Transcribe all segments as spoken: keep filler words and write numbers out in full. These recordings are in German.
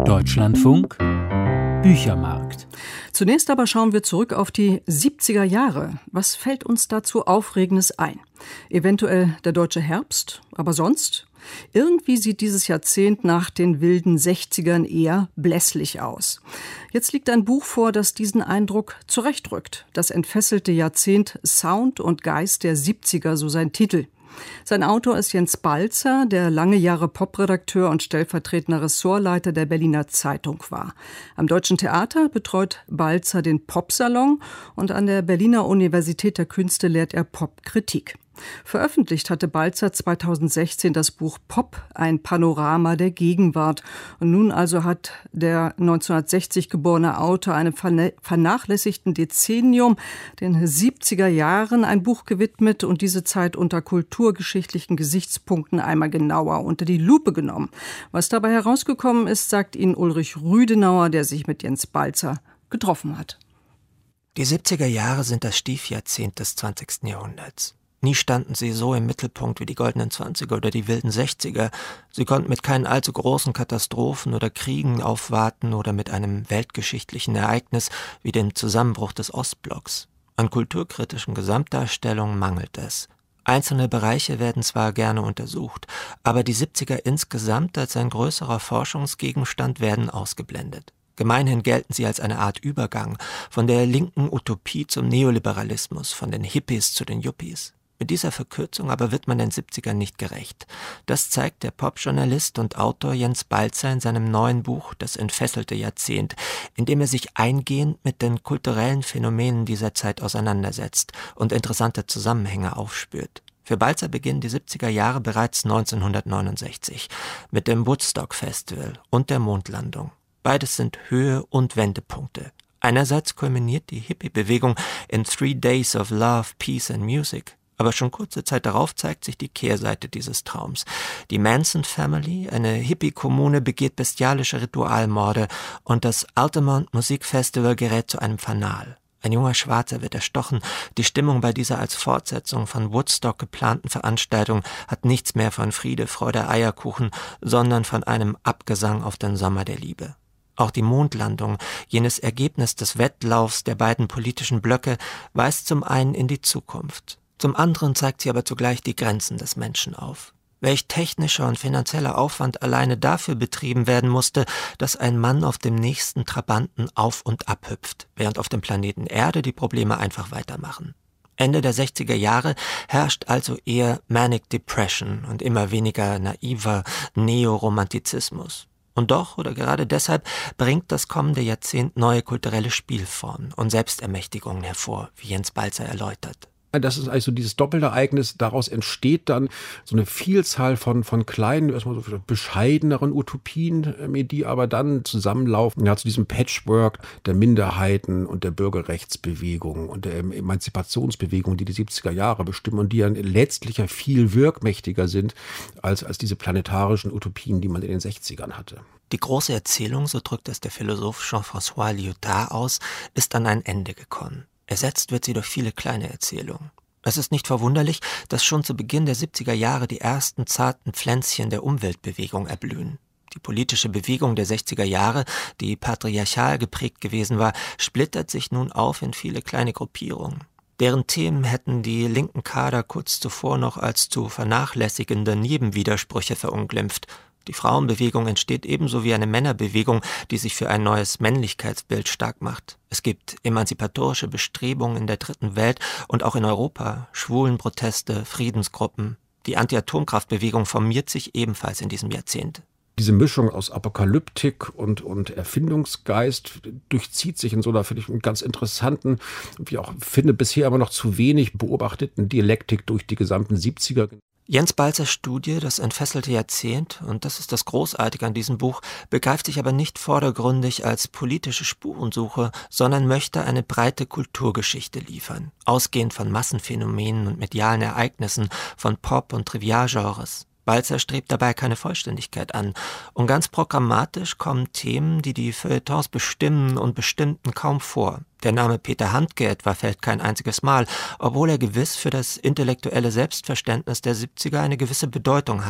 Deutschlandfunk Büchermarkt. Zunächst aber schauen wir zurück auf die siebziger Jahre. Was fällt uns dazu Aufregendes ein? Eventuell der deutsche Herbst, aber sonst? Irgendwie sieht dieses Jahrzehnt nach den wilden sechzigern eher blässlich aus. Jetzt liegt ein Buch vor, das diesen Eindruck zurechtrückt. Das entfesselte Jahrzehnt Sound und Geist der siebziger, so sein Titel. Sein Autor ist Jens Balzer, der lange Jahre Popredakteur und stellvertretender Ressortleiter der Berliner Zeitung war. Am Deutschen Theater betreut Balzer den Popsalon und an der Berliner Universität der Künste lehrt er Popkritik. Veröffentlicht hatte Balzer zweitausendsechzehn das Buch Pop, ein Panorama der Gegenwart. Und nun also hat der neunzehnhundertsechzig geborene Autor einem vernachlässigten Dezennium, den siebziger Jahren, ein Buch gewidmet und diese Zeit unter kulturgeschichtlichen Gesichtspunkten einmal genauer unter die Lupe genommen. Was dabei herausgekommen ist, sagt Ihnen Ulrich Rüdenauer, der sich mit Jens Balzer getroffen hat. Die siebziger Jahre sind das Stiefjahrzehnt des zwanzigsten Jahrhunderts. Nie standen sie so im Mittelpunkt wie die goldenen Zwanziger oder die wilden Sechziger. Sie konnten mit keinen allzu großen Katastrophen oder Kriegen aufwarten oder mit einem weltgeschichtlichen Ereignis wie dem Zusammenbruch des Ostblocks. An kulturkritischen Gesamtdarstellungen mangelt es. Einzelne Bereiche werden zwar gerne untersucht, aber die siebziger insgesamt als ein größerer Forschungsgegenstand werden ausgeblendet. Gemeinhin gelten sie als eine Art Übergang von der linken Utopie zum Neoliberalismus, von den Hippies zu den Yuppies. Mit dieser Verkürzung aber wird man den siebzigern nicht gerecht. Das zeigt der Popjournalist und Autor Jens Balzer in seinem neuen Buch Das entfesselte Jahrzehnt, in dem er sich eingehend mit den kulturellen Phänomenen dieser Zeit auseinandersetzt und interessante Zusammenhänge aufspürt. Für Balzer beginnen die siebziger Jahre bereits neunzehnhundertneunundsechzig mit dem Woodstock Festival und der Mondlandung. Beides sind Höhe- und Wendepunkte. Einerseits kulminiert die Hippie-Bewegung in Three Days of Love, Peace and Music. Aber schon kurze Zeit darauf zeigt sich die Kehrseite dieses Traums. Die Manson Family, eine Hippie-Kommune, begeht bestialische Ritualmorde und das Altamont Musikfestival gerät zu einem Fanal. Ein junger Schwarzer wird erstochen. Die Stimmung bei dieser als Fortsetzung von Woodstock geplanten Veranstaltung hat nichts mehr von Friede, Freude, Eierkuchen, sondern von einem Abgesang auf den Sommer der Liebe. Auch die Mondlandung, jenes Ergebnis des Wettlaufs der beiden politischen Blöcke, weist zum einen in die Zukunft. Zum anderen zeigt sie aber zugleich die Grenzen des Menschen auf. Welch technischer und finanzieller Aufwand alleine dafür betrieben werden musste, dass ein Mann auf dem nächsten Trabanten auf und ab hüpft, während auf dem Planeten Erde die Probleme einfach weitermachen. Ende der sechziger Jahre herrscht also eher Manic Depression und immer weniger naiver Neoromantizismus. Und doch, oder gerade deshalb, bringt das kommende Jahrzehnt neue kulturelle Spielformen und Selbstermächtigungen hervor, wie Jens Balzer erläutert. Das ist also dieses Doppelereignis. Daraus entsteht dann so eine Vielzahl von, von kleinen, erstmal so bescheideneren Utopien, die aber dann zusammenlaufen, ja, zu diesem Patchwork der Minderheiten und der Bürgerrechtsbewegung und der Emanzipationsbewegung, die die siebziger Jahre bestimmen und die dann letztlich ja viel wirkmächtiger sind als, als diese planetarischen Utopien, die man in den sechzigern hatte. Die große Erzählung, so drückt es der Philosoph Jean-François Lyotard aus, ist an ein Ende gekommen. Ersetzt wird sie durch viele kleine Erzählungen. Es ist nicht verwunderlich, dass schon zu Beginn der siebziger Jahre die ersten zarten Pflänzchen der Umweltbewegung erblühen. Die politische Bewegung der sechziger Jahre, die patriarchal geprägt gewesen war, splittert sich nun auf in viele kleine Gruppierungen. Deren Themen hätten die linken Kader kurz zuvor noch als zu vernachlässigende Nebenwidersprüche verunglimpft. Die Frauenbewegung entsteht ebenso wie eine Männerbewegung, die sich für ein neues Männlichkeitsbild stark macht. Es gibt emanzipatorische Bestrebungen in der dritten Welt und auch in Europa, Schwulenproteste, Friedensgruppen. Die Anti-Atomkraftbewegung formiert sich ebenfalls in diesem Jahrzehnt. Diese Mischung aus Apokalyptik und, und Erfindungsgeist durchzieht sich in so einer, finde ich, ganz interessanten, wie auch finde, bisher aber noch zu wenig beobachteten Dialektik durch die gesamten siebziger. Jens Balzers Studie, das entfesselte Jahrzehnt, und das ist das Großartige an diesem Buch, begreift sich aber nicht vordergründig als politische Spurensuche, sondern möchte eine breite Kulturgeschichte liefern, ausgehend von Massenphänomenen und medialen Ereignissen, von Pop- und Trivialgenres. Balzer strebt dabei keine Vollständigkeit an. Und ganz programmatisch kommen Themen, die die Feuilletons bestimmen und bestimmten, kaum vor. Der Name Peter Handke etwa fällt kein einziges Mal, obwohl er gewiss für das intellektuelle Selbstverständnis der siebziger eine gewisse Bedeutung hat.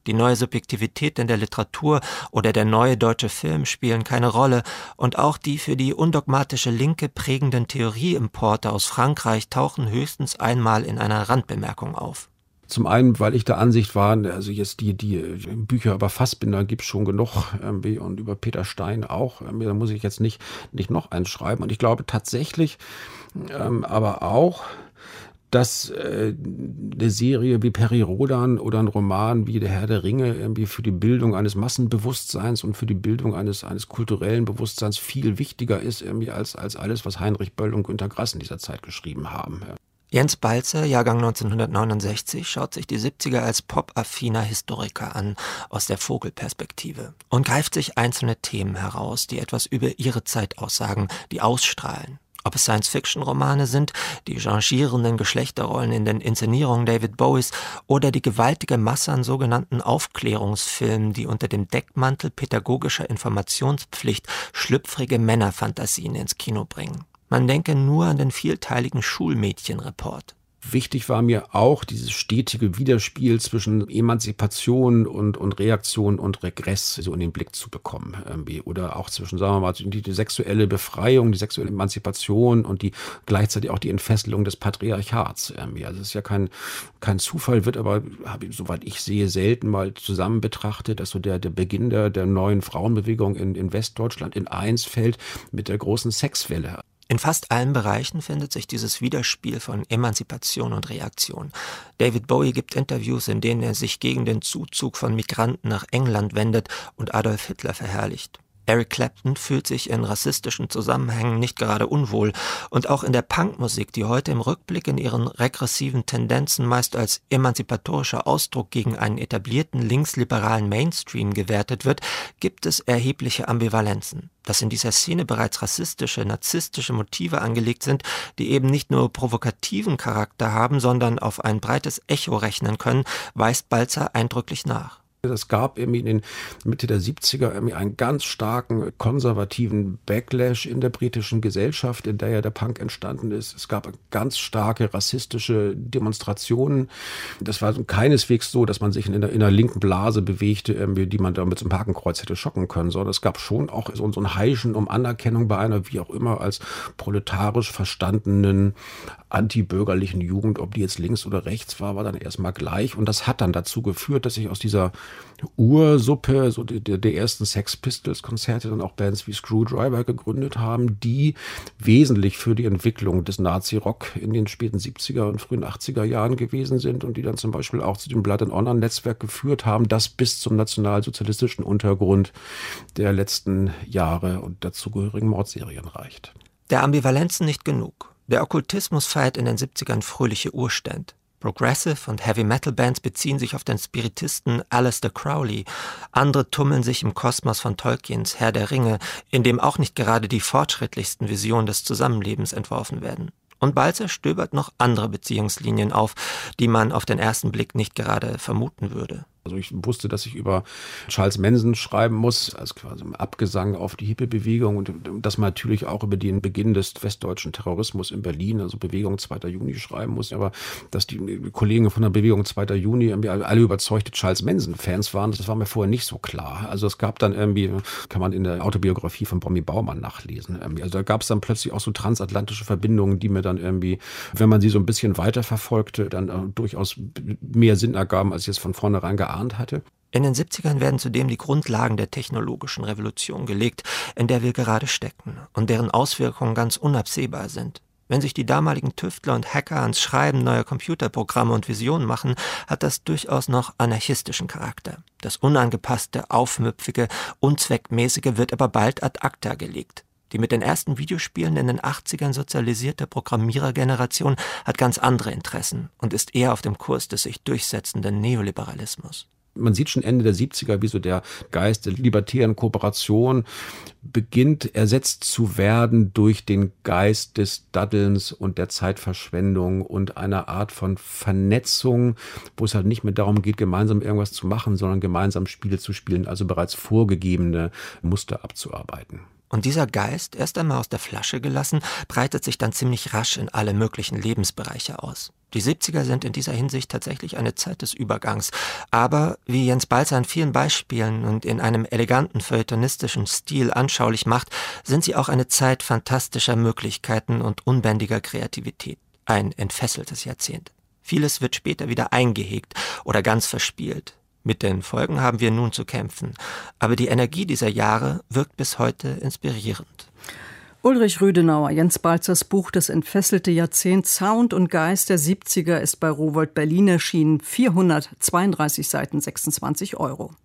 Die neue Subjektivität in der Literatur oder der neue deutsche Film spielen keine Rolle und auch die für die undogmatische Linke prägenden Theorieimporte aus Frankreich tauchen höchstens einmal in einer Randbemerkung auf. Zum einen, weil ich der Ansicht war, also jetzt die, die Bücher über Fassbinder gibt es schon genug irgendwie und über Peter Stein auch. Irgendwie, da muss ich jetzt nicht, nicht noch eins schreiben. Und ich glaube tatsächlich ähm, aber auch, dass äh, eine Serie wie Peri Rodan oder ein Roman wie Der Herr der Ringe irgendwie für die Bildung eines Massenbewusstseins und für die Bildung eines, eines kulturellen Bewusstseins viel wichtiger ist irgendwie als, als alles, was Heinrich Böll und Günter Grass in dieser Zeit geschrieben haben. Ja. Jens Balzer, Jahrgang neunzehnhundertneunundsechzig, schaut sich die siebziger als pop-affiner Historiker an, aus der Vogelperspektive, und greift sich einzelne Themen heraus, die etwas über ihre Zeit aussagen, die ausstrahlen. Ob es Science-Fiction-Romane sind, die changierenden Geschlechterrollen in den Inszenierungen David Bowies oder die gewaltige Masse an sogenannten Aufklärungsfilmen, die unter dem Deckmantel pädagogischer Informationspflicht schlüpfrige Männerfantasien ins Kino bringen. Man denke nur an den vielteiligen Schulmädchenreport. Wichtig war mir auch dieses stetige Widerspiel zwischen Emanzipation und, und Reaktion und Regress so in den Blick zu bekommen. Irgendwie. Oder auch zwischen, sagen wir mal, die, die sexuelle Befreiung, die sexuelle Emanzipation und die gleichzeitig auch die Entfesselung des Patriarchats. Irgendwie. Also es ist ja kein, kein Zufall, wird aber, habe ich, soweit ich sehe, selten mal zusammen betrachtet, dass so der, der Beginn der, der neuen Frauenbewegung in, in Westdeutschland in eins fällt mit der großen Sexwelle. In fast allen Bereichen findet sich dieses Widerspiel von Emanzipation und Reaktion. David Bowie gibt Interviews, in denen er sich gegen den Zuzug von Migranten nach England wendet und Adolf Hitler verherrlicht. Eric Clapton fühlt sich in rassistischen Zusammenhängen nicht gerade unwohl und auch in der Punkmusik, die heute im Rückblick in ihren regressiven Tendenzen meist als emanzipatorischer Ausdruck gegen einen etablierten linksliberalen Mainstream gewertet wird, gibt es erhebliche Ambivalenzen. Dass in dieser Szene bereits rassistische, narzisstische Motive angelegt sind, die eben nicht nur provokativen Charakter haben, sondern auf ein breites Echo rechnen können, weist Balzer eindrücklich nach. Es gab irgendwie in den Mitte der siebziger irgendwie einen ganz starken konservativen Backlash in der britischen Gesellschaft, in der ja der Punk entstanden ist. Es gab ganz starke rassistische Demonstrationen. Das war keineswegs so, dass man sich in einer, in einer linken Blase bewegte, irgendwie, die man da mit so einem Hakenkreuz hätte schocken können, sondern es gab schon auch so, so ein Heischen um Anerkennung bei einer, wie auch immer, als proletarisch verstandenen antibürgerlichen Jugend, ob die jetzt links oder rechts war, war dann erstmal gleich. Und das hat dann dazu geführt, dass sich aus dieser Ursuppe, so die, die, die ersten Sex Pistols Konzerte, dann auch Bands wie Screwdriver gegründet haben, die wesentlich für die Entwicklung des Nazi-Rock in den späten siebziger und frühen achtziger Jahren gewesen sind und die dann zum Beispiel auch zu dem Blood and Honor Netzwerk geführt haben, das bis zum nationalsozialistischen Untergrund der letzten Jahre und dazugehörigen Mordserien reicht. Der Ambivalenzen nicht genug. Der Okkultismus feiert in den siebzigern fröhliche Urstände. Progressive- und Heavy-Metal-Bands beziehen sich auf den Spiritisten Aleister Crowley. Andere tummeln sich im Kosmos von Tolkiens Herr der Ringe, in dem auch nicht gerade die fortschrittlichsten Visionen des Zusammenlebens entworfen werden. Und Balzer stöbert noch andere Beziehungslinien auf, die man auf den ersten Blick nicht gerade vermuten würde. Also ich wusste, dass ich über Charles Manson schreiben muss, als quasi ein Abgesang auf die Hippie-Bewegung und dass man natürlich auch über den Beginn des westdeutschen Terrorismus in Berlin, also Bewegung zweiter Juni, schreiben muss. Aber dass die Kollegen von der Bewegung zweiter Juni alle überzeugte Charles Manson-Fans waren, das war mir vorher nicht so klar. Also es gab dann irgendwie, kann man in der Autobiografie von Bommi Baumann nachlesen. Also da gab es dann plötzlich auch so transatlantische Verbindungen, die mir dann irgendwie, wenn man sie so ein bisschen weiterverfolgte, dann äh, durchaus mehr Sinn ergaben, als ich es von vornherein geahnt hatte. In den siebzigern werden zudem die Grundlagen der technologischen Revolution gelegt, in der wir gerade stecken und deren Auswirkungen ganz unabsehbar sind. Wenn sich die damaligen Tüftler und Hacker ans Schreiben neuer Computerprogramme und Visionen machen, hat das durchaus noch anarchistischen Charakter. Das Unangepasste, Aufmüpfige, Unzweckmäßige wird aber bald ad acta gelegt. Die mit den ersten Videospielen in den achtzigern sozialisierte Programmierergeneration hat ganz andere Interessen und ist eher auf dem Kurs des sich durchsetzenden Neoliberalismus. Man sieht schon Ende der siebziger, wie so der Geist der libertären Kooperation beginnt ersetzt zu werden durch den Geist des Daddelns und der Zeitverschwendung und einer Art von Vernetzung, wo es halt nicht mehr darum geht, gemeinsam irgendwas zu machen, sondern gemeinsam Spiele zu spielen, also bereits vorgegebene Muster abzuarbeiten. Und dieser Geist, erst einmal aus der Flasche gelassen, breitet sich dann ziemlich rasch in alle möglichen Lebensbereiche aus. Die siebziger sind in dieser Hinsicht tatsächlich eine Zeit des Übergangs. Aber, wie Jens Balzer an vielen Beispielen und in einem eleganten feuilletonistischen Stil anschaulich macht, sind sie auch eine Zeit fantastischer Möglichkeiten und unbändiger Kreativität. Ein entfesseltes Jahrzehnt. Vieles wird später wieder eingehegt oder ganz verspielt. Mit den Folgen haben wir nun zu kämpfen. Aber die Energie dieser Jahre wirkt bis heute inspirierend. Ulrich Rüdenauer, Jens Balzers Buch Das entfesselte Jahrzehnt, Sound und Geist der siebziger ist bei Rowohlt Berlin erschienen. vierhundertzweiunddreißig Seiten, sechsundzwanzig Euro.